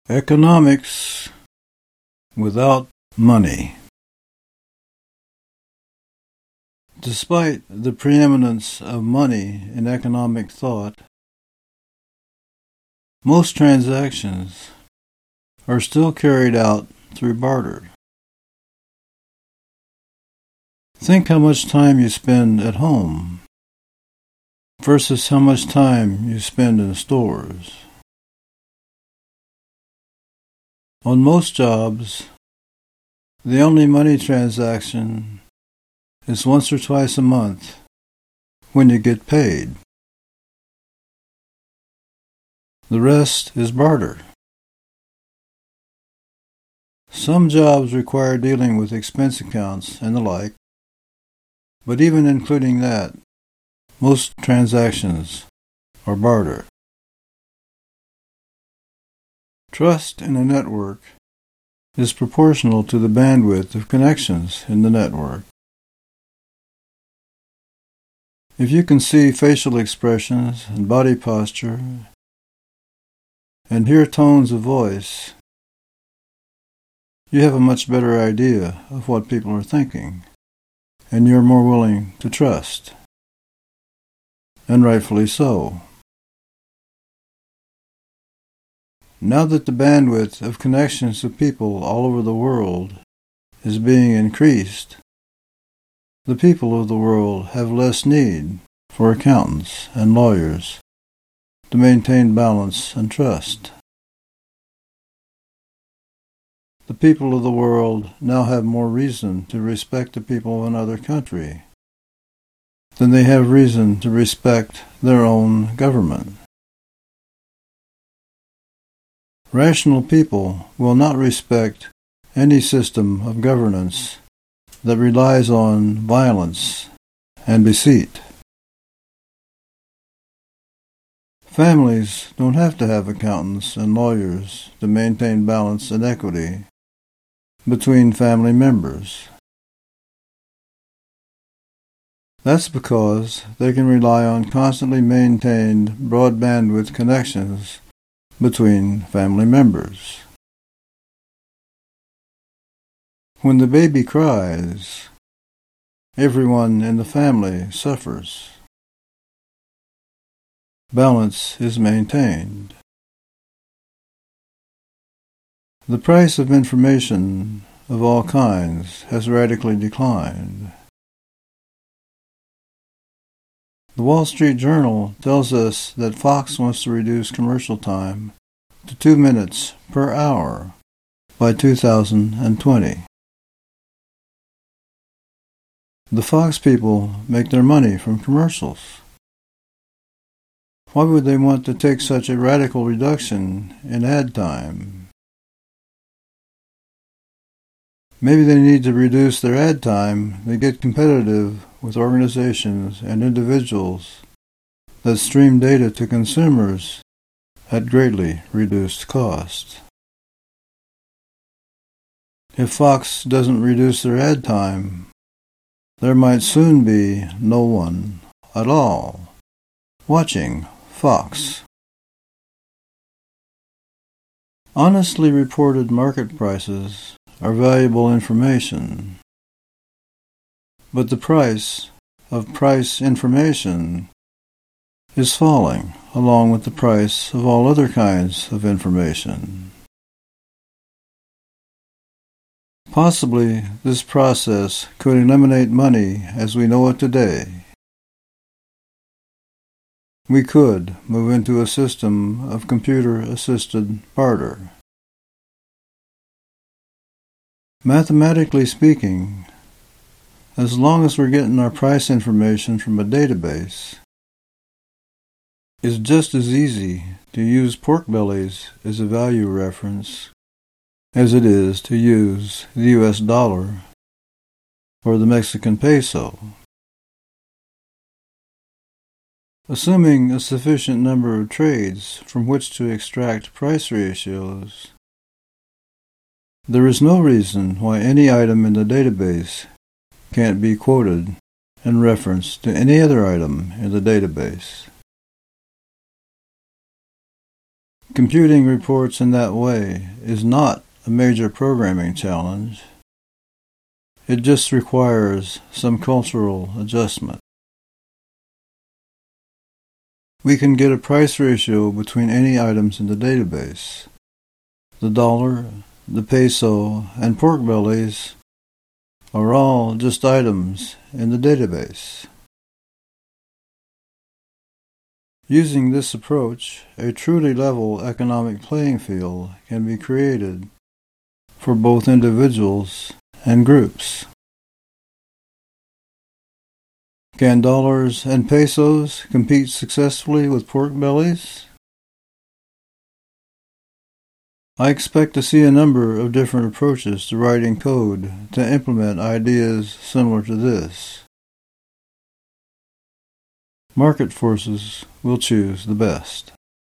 Economics without money. Despite the preeminence of money in economic thought, most transactions are still carried out through barter. Think how much time you spend at home versus how much time you spend in stores. On most jobs, the only money transaction is once or twice a month when you get paid. The rest is barter. Some jobs require dealing with expense accounts and the like, but even including that, most transactions are barter. Trust in a network is proportional to the bandwidth of connections in the network. If you can see facial expressions and body posture and hear tones of voice, you have a much better idea of what people are thinking, and you're more willing to trust. And rightfully so. Now that the bandwidth of connections of people all over the world is being increased, the people of the world have less need for accountants and lawyers to maintain balance and trust. The people of the world now have more reason to respect the people of another country than they have reason to respect their own government. Rational people will not respect any system of governance that relies on violence and deceit. Families don't have to have accountants and lawyers to maintain balance and equity between family members. That's because they can rely on constantly maintained broad bandwidth connections between family members. When the baby cries, everyone in the family suffers. Balance is maintained. The price of information of all kinds has radically declined. The Wall Street Journal tells us that Fox wants to reduce commercial time to 2 minutes per hour by 2020. The Fox people make their money from commercials. Why would they want to take such a radical reduction in ad time? Maybe they need to reduce their ad time to get competitive with organizations and individuals that stream data to consumers at greatly reduced cost. If Fox doesn't reduce their ad time, there might soon be no one at all watching Fox. Honestly reported market prices are valuable information, but the price of price information is falling along with the price of all other kinds of information. Possibly this process could eliminate money as we know it today. We could move into a system of computer-assisted barter. Mathematically speaking, as long as we're getting our price information from a database, it's just as easy to use pork bellies as a value reference as it is to use the US dollar or the Mexican peso. Assuming a sufficient number of trades from which to extract price ratios, there is no reason why any item in the database can't be quoted in reference to any other item in the database. Computing reports in that way is not a major programming challenge. It just requires some cultural adjustment. We can get a price ratio between any items in the database. The dollar, the peso, and pork bellies are all just items in the database. Using this approach, a truly level economic playing field can be created for both individuals and groups. Can dollars and pesos compete successfully with pork bellies? I expect to see a number of different approaches to writing code to implement ideas similar to this. Market forces will choose the best.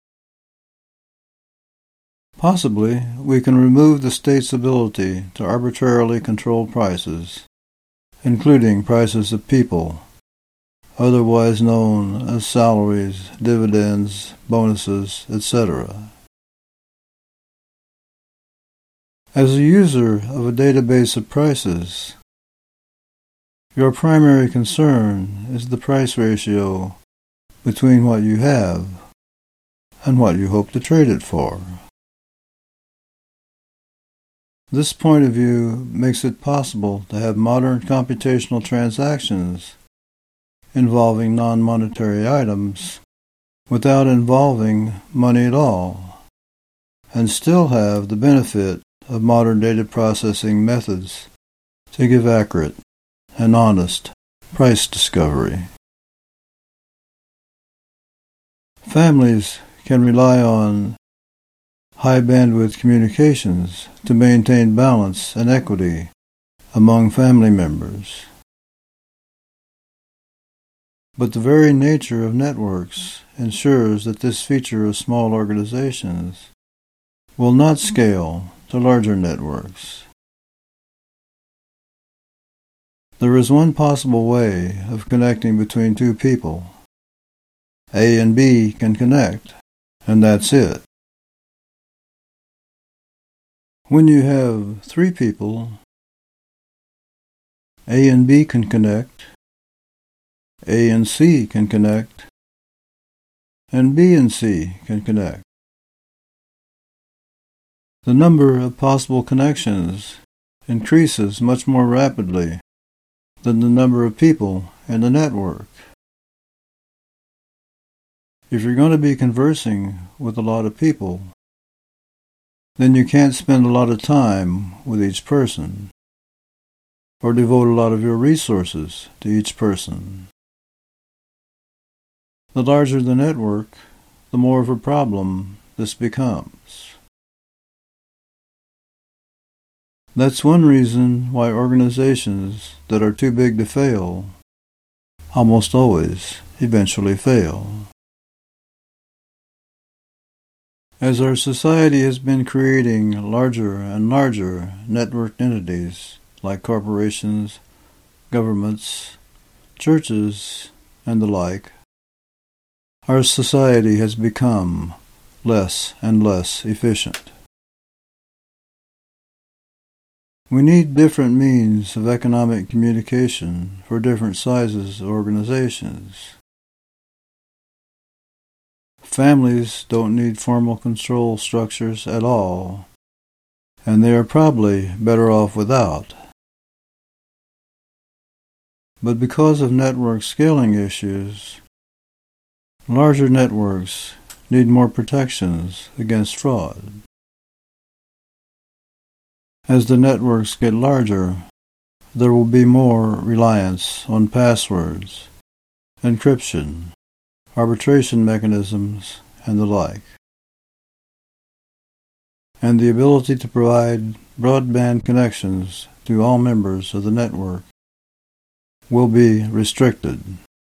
Possibly, we can remove the state's ability to arbitrarily control prices, including prices of people, otherwise known as salaries, dividends, bonuses, etc. As a user of a database of prices, your primary concern is the price ratio between what you have and what you hope to trade it for. This point of view makes it possible to have modern computational transactions involving non-monetary items without involving money at all, and still have the benefit of modern data processing methods to give accurate and honest price discovery. Families can rely on high-bandwidth communications to maintain balance and equity among family members. But the very nature of networks ensures that this feature of small organizations will not scale to larger networks. There is one possible way of connecting between two people. A and B can connect, and that's it. When you have three people, A and B can connect, A and C can connect, and B and C can connect. The number of possible connections increases much more rapidly than the number of people in the network. If you're going to be conversing with a lot of people, then you can't spend a lot of time with each person, or devote a lot of your resources to each person. The larger the network, the more of a problem this becomes. That's one reason why organizations that are too big to fail almost always eventually fail. As our society has been creating larger and larger networked entities like corporations, governments, churches, and the like, our society has become less and less efficient. We need different means of economic communication for different sizes of organizations. Families don't need formal control structures at all, and they are probably better off without. But because of network scaling issues, larger networks need more protections against fraud. As the networks get larger, there will be more reliance on passwords, encryption, arbitration mechanisms, and the like. And the ability to provide broadband connections to all members of the network will be restricted.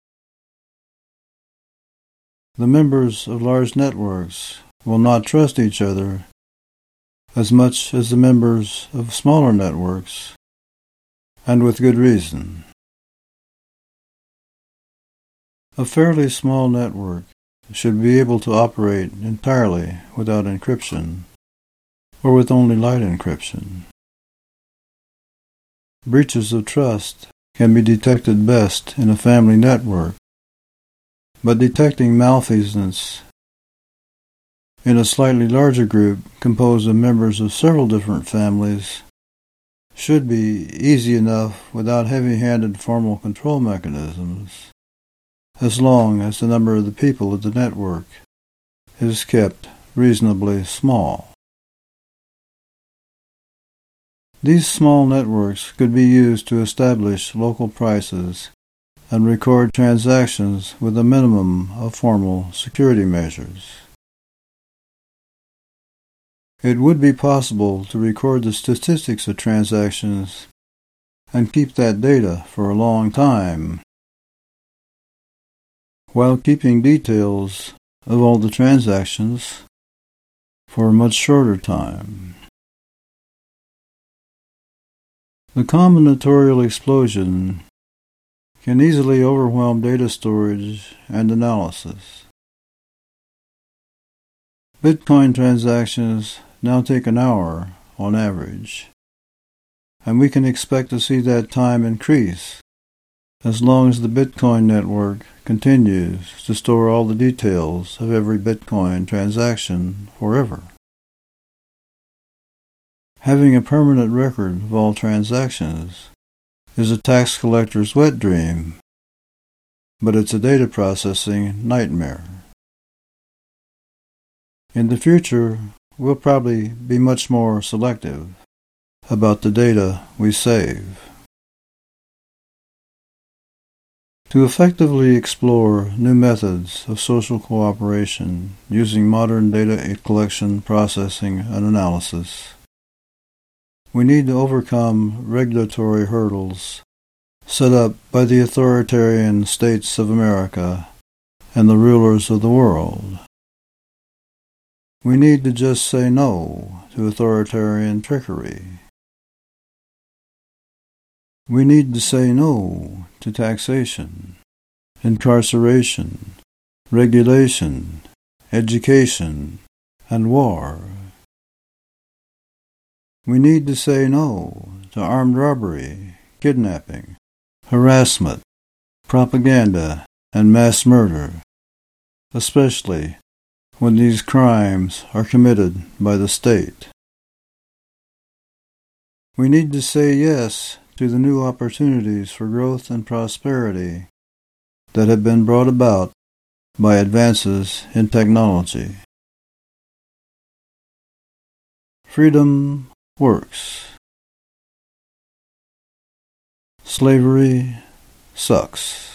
The members of large networks will not trust each other as much as the members of smaller networks, and with good reason. A fairly small network should be able to operate entirely without encryption, or with only light encryption. Breaches of trust can be detected best in a family network, but detecting malfeasance in a slightly larger group composed of members of several different families should be easy enough without heavy-handed formal control mechanisms, as long as the number of the people of the network is kept reasonably small. These small networks could be used to establish local prices and record transactions with a minimum of formal security measures. It would be possible to record the statistics of transactions and keep that data for a long time, while keeping details of all the transactions for a much shorter time. The combinatorial explosion can easily overwhelm data storage and analysis. Bitcoin transactions now take an hour on average, and we can expect to see that time increase as long as the Bitcoin network continues to store all the details of every Bitcoin transaction forever. Having a permanent record of all transactions is a tax collector's wet dream, but it's a data processing nightmare. In the future, we'll probably be much more selective about the data we save. To effectively explore new methods of social cooperation using modern data collection, processing, and analysis, we need to overcome regulatory hurdles set up by the authoritarian states of America and the rulers of the world. We need to just say no to authoritarian trickery. We need to say no to taxation, incarceration, regulation, education, and war. We need to say no to armed robbery, kidnapping, harassment, propaganda, and mass murder, especially when these crimes are committed by the state. We need to say yes to the new opportunities for growth and prosperity that have been brought about by advances in technology. Freedom works. Slavery sucks.